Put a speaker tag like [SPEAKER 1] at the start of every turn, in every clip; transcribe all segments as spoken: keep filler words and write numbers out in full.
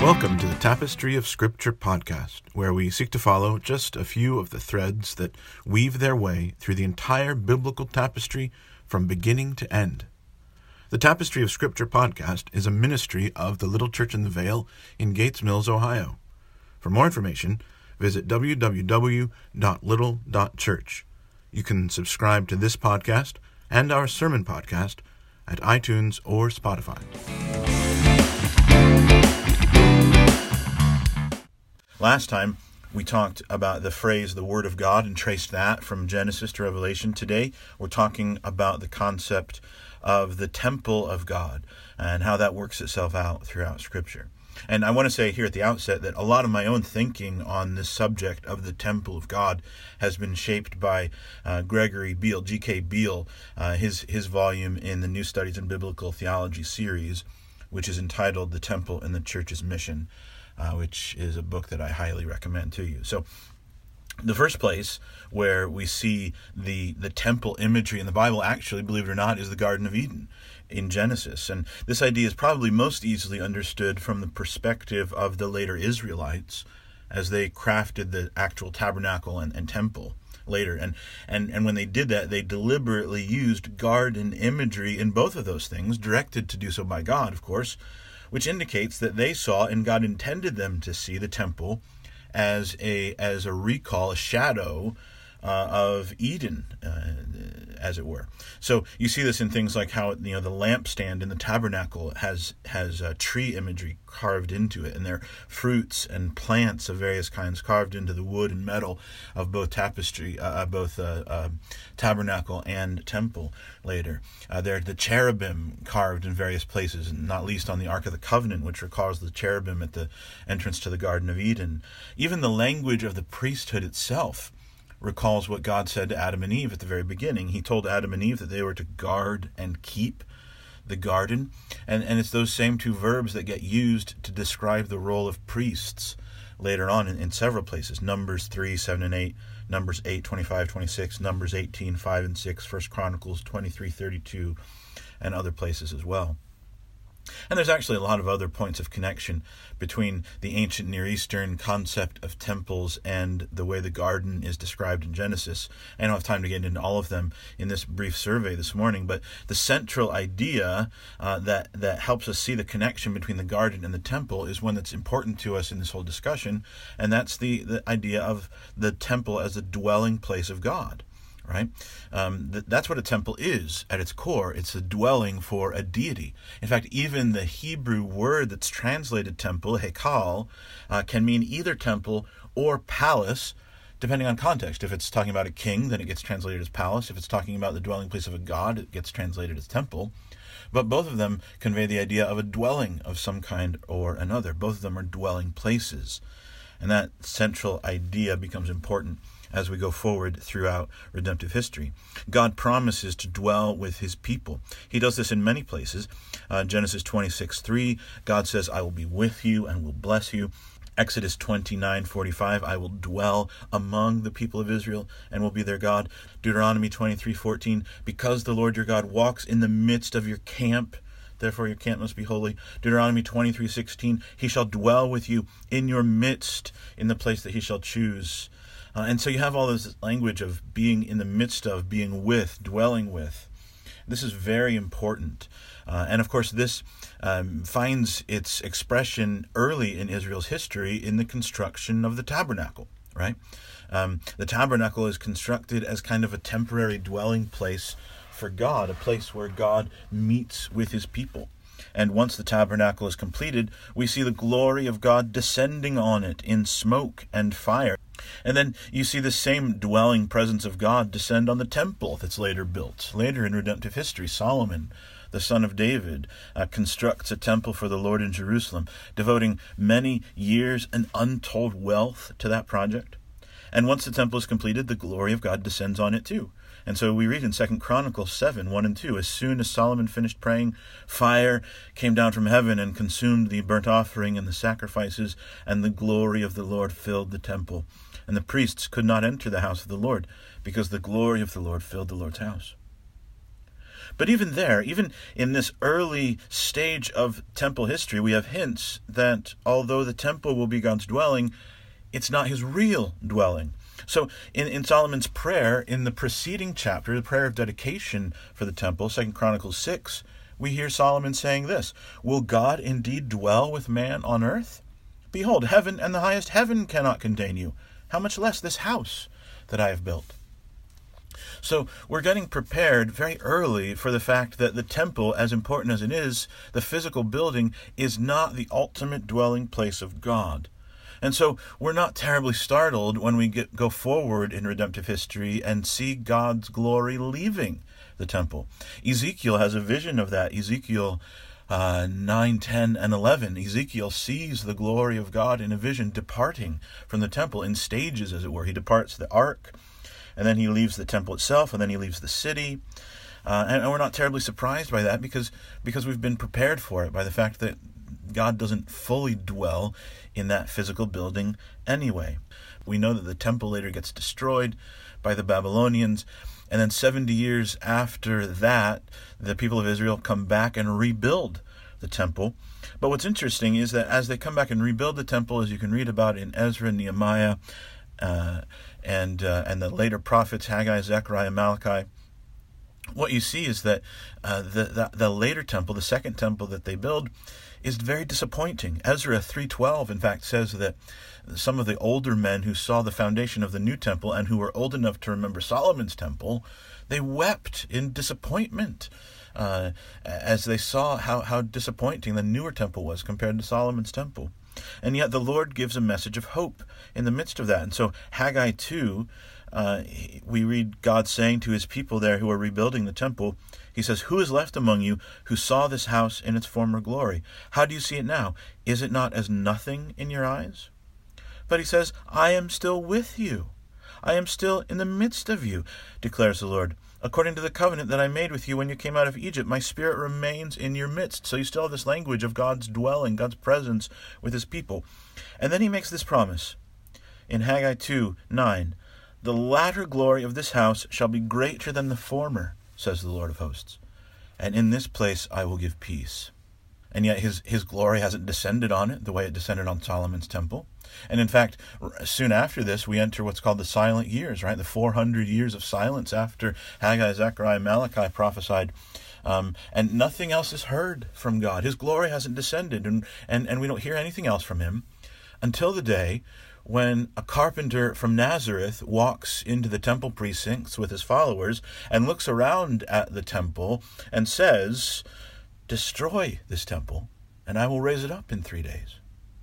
[SPEAKER 1] Welcome to the Tapestry of Scripture podcast, where we seek to follow just a few of the threads that weave their way through the entire biblical tapestry from beginning to end. The Tapestry of Scripture podcast is a ministry of the Little Church in the Vale in Gates Mills, Ohio. For more information, visit w w w dot little dot church. You can subscribe to this podcast and our sermon podcast at iTunes or Spotify. Last time, we talked about the phrase, the Word of God, and traced that from Genesis to Revelation. Today, we're talking about the concept of the temple of God and how that works itself out throughout Scripture. And I want to say here at the outset that a lot of my own thinking on this subject of the temple of God has been shaped by uh, Gregory Beale, G K Beale, uh, his, his volume in the New Studies in Biblical Theology series, which is entitled The Temple and the Church's Mission. Uh, which is a book that I highly recommend to you. So the first place where we see the, the temple imagery in the Bible, actually, believe it or not, is the Garden of Eden in Genesis. And this idea is probably most easily understood from the perspective of the later Israelites as they crafted the actual tabernacle and, and temple later. And, and, and when they did that, they deliberately used garden imagery in both of those things, directed to do so by God, of course, which indicates that they saw, and God intended them to see, the temple as a as a recall, a shadow uh, of Eden, uh, as it were. So you see this in things like how, you know, the lampstand in the tabernacle has has uh, tree imagery carved into it, and there are fruits and plants of various kinds carved into the wood and metal of both tapestry, uh, both uh, uh, tabernacle and temple. Later, uh, there are the cherubim carved in various places, and not least on the Ark of the Covenant, which recalls the cherubim at the entrance to the Garden of Eden. Even the language of the priesthood itself recalls what God said to Adam and Eve at the very beginning. He told Adam and Eve that they were to guard and keep the garden. And, and it's those same two verbs that get used to describe the role of priests later on in, in several places. Numbers three, seven, and eight, Numbers eight, twenty-five, twenty-six, Numbers eighteen, five and six, First Chronicles twenty-three, thirty-two, and other places as well. And there's actually a lot of other points of connection between the ancient Near Eastern concept of temples and the way the garden is described in Genesis. I don't have time to get into all of them in this brief survey this morning, but the central idea uh, that, that helps us see the connection between the garden and the temple is one that's important to us in this whole discussion, and that's the, the idea of the temple as a dwelling place of God. Right? Um, th- that's what a temple is at its core. It's a dwelling for a deity. In fact, even the Hebrew word that's translated temple, hekal, uh, can mean either temple or palace, depending on context. If it's talking about a king, then it gets translated as palace. If it's talking about the dwelling place of a god, it gets translated as temple. But both of them convey the idea of a dwelling of some kind or another. Both of them are dwelling places. And that central idea becomes important as we go forward throughout redemptive history. God promises to dwell with his people. He does this in many places. Uh, Genesis twenty-six three, God says, I will be with you and will bless you. Exodus twenty-nine forty-five, I will dwell among the people of Israel and will be their God. Deuteronomy twenty-three fourteen, because the Lord your God walks in the midst of your camp, therefore your camp must be holy. Deuteronomy twenty-three sixteen, he shall dwell with you in your midst in the place that he shall choose. Uh, and so you have all this language of being in the midst of, being with, dwelling with. This is very important. Uh, and of course, this um, finds its expression early in Israel's history in the construction of the tabernacle, right? Um, the tabernacle is constructed as kind of a temporary dwelling place for God, a place where God meets with his people. And once the tabernacle is completed, we see the glory of God descending on it in smoke and fire. And then you see the same dwelling presence of God descend on the temple that's later built. Later in redemptive history, Solomon, the son of David, uh, constructs a temple for the Lord in Jerusalem, devoting many years and untold wealth to that project. And once the temple is completed, the glory of God descends on it too. And so we read in Second Chronicles seven, one and two, as soon as Solomon finished praying, fire came down from heaven and consumed the burnt offering and the sacrifices, and the glory of the Lord filled the temple. And the priests could not enter the house of the Lord, because the glory of the Lord filled the Lord's house. But even there, even in this early stage of temple history, we have hints that although the temple will be God's dwelling, it's not his real dwelling. So in, in Solomon's prayer, in the preceding chapter, the prayer of dedication for the temple, Second Chronicles six, we hear Solomon saying this: "Will God indeed dwell with man on earth? Behold, heaven and the highest heaven cannot contain you. How much less this house that I have built?" So we're getting prepared very early for the fact that the temple, as important as it is, the physical building, is not the ultimate dwelling place of God. And so we're not terribly startled when we get, go forward in redemptive history and see God's glory leaving the temple. Ezekiel has a vision of that. Ezekiel uh, nine, ten, and eleven. Ezekiel sees the glory of God in a vision departing from the temple in stages, as it were. He departs the ark, and then he leaves the temple itself, and then he leaves the city. Uh, and, and we're not terribly surprised by that because, because we've been prepared for it by the fact that God doesn't fully dwell in that physical building anyway. We know that the temple later gets destroyed by the Babylonians, and then seventy years after that, the people of Israel come back and rebuild the temple. But what's interesting is that as they come back and rebuild the temple, as you can read about in Ezra, Nehemiah, uh, and uh, and the later prophets, Haggai, Zechariah, Malachi, what you see is that uh, the, the the later temple, the second temple that they build, is very disappointing. Ezra three twelve, in fact, says that some of the older men who saw the foundation of the new temple and who were old enough to remember Solomon's temple, they wept in disappointment uh, as they saw how, how disappointing the newer temple was compared to Solomon's temple. And yet the Lord gives a message of hope in the midst of that. And so Haggai two, uh, we read God saying to his people there who are rebuilding the temple, he says, "Who is left among you who saw this house in its former glory? How do you see it now? Is it not as nothing in your eyes?" But he says, "I am still with you. I am still in the midst of you, declares the Lord. According to the covenant that I made with you when you came out of Egypt, my spirit remains in your midst." So you still have this language of God's dwelling, God's presence with his people. And then he makes this promise in Haggai two nine, "The latter glory of this house shall be greater than the former, says the Lord of hosts. And in this place I will give peace." And yet his, his glory hasn't descended on it the way it descended on Solomon's temple. And in fact, soon after this, we enter what's called the silent years, right? The four hundred years of silence after Haggai, Zechariah, Malachi prophesied. Um, and nothing else is heard from God. His glory hasn't descended, and, and, and we don't hear anything else from him until the day when a carpenter from Nazareth walks into the temple precincts with his followers and looks around at the temple and says, "Destroy this temple, and I will raise it up in three days."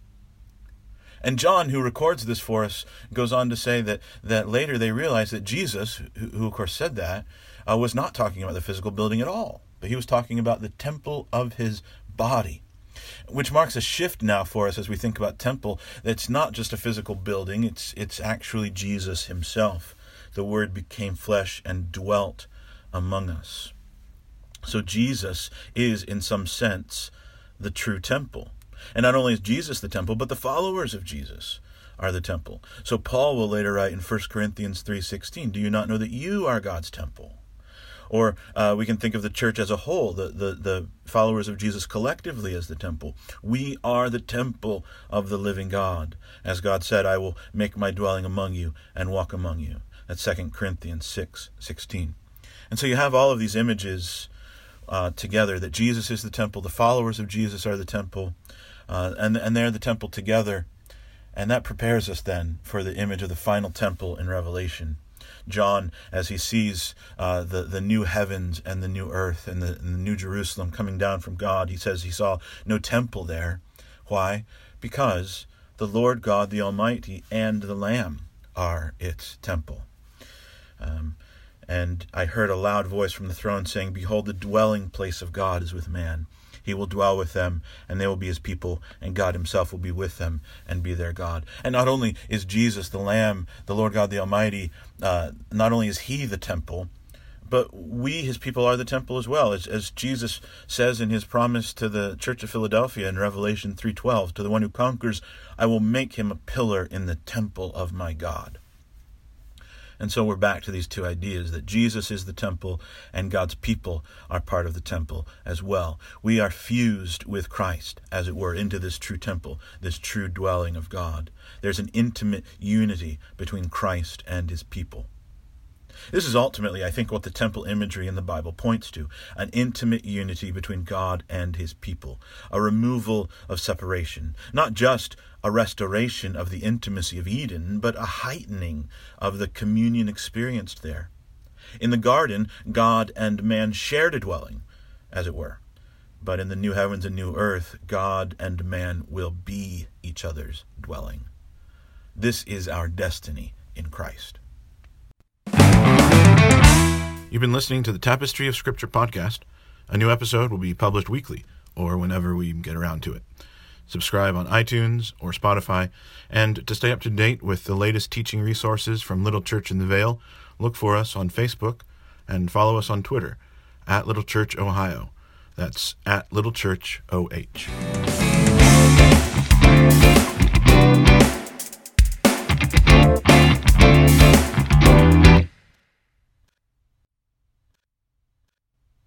[SPEAKER 1] And John, who records this for us, goes on to say that, that later they realized that Jesus, who, who of course said that, uh, was not talking about the physical building at all, but he was talking about the temple of his body, which marks a shift now for us as we think about temple. It's not just a physical building, it's it's actually Jesus himself. The Word became flesh and dwelt among us. So Jesus is, in some sense, the true temple. And not only is Jesus the temple, but the followers of Jesus are the temple. So Paul will later write in First Corinthians three sixteen, "Do you not know that you are God's temple?" Or uh, we can think of the church as a whole, the, the, the followers of Jesus collectively as the temple. We are the temple of the living God. As God said, "I will make my dwelling among you and walk among you." That's Second Corinthians six sixteen. And so you have all of these images uh, together, that Jesus is the temple, the followers of Jesus are the temple, uh, and, and they're the temple together. And that prepares us then for the image of the final temple in Revelation. John, as he sees uh, the, the new heavens and the new earth and the, and the new Jerusalem coming down from God, he says he saw no temple there. Why? Because the Lord God, the Almighty, and the Lamb are its temple. Um, and I heard a loud voice from the throne saying, "Behold, the dwelling place of God is with man. He will dwell with them, and they will be his people, and God himself will be with them and be their God." And not only is Jesus the Lamb, the Lord God the Almighty, uh, not only is he the temple, but we, his people, are the temple as well. As, as Jesus says in his promise to the church of Philadelphia in Revelation three twelve, "To the one who conquers, I will make him a pillar in the temple of my God." And so we're back to these two ideas, that Jesus is the temple and God's people are part of the temple as well. We are fused with Christ, as it were, into this true temple, this true dwelling of God. There's an intimate unity between Christ and his people. This is ultimately, I think, what the temple imagery in the Bible points to, an intimate unity between God and his people, a removal of separation, not just a restoration of the intimacy of Eden, but a heightening of the communion experienced there. In the garden, God and man shared a dwelling, as it were, but in the new heavens and new earth, God and man will be each other's dwelling. This is our destiny in Christ. You've been listening to the Tapestry of Scripture podcast. A new episode will be published weekly, or whenever we get around to it. Subscribe on iTunes or Spotify, and to stay up to date with the latest teaching resources from Little Church in the Vale, look for us on Facebook and follow us on Twitter at Little Church Ohio. That's at Little Church O H.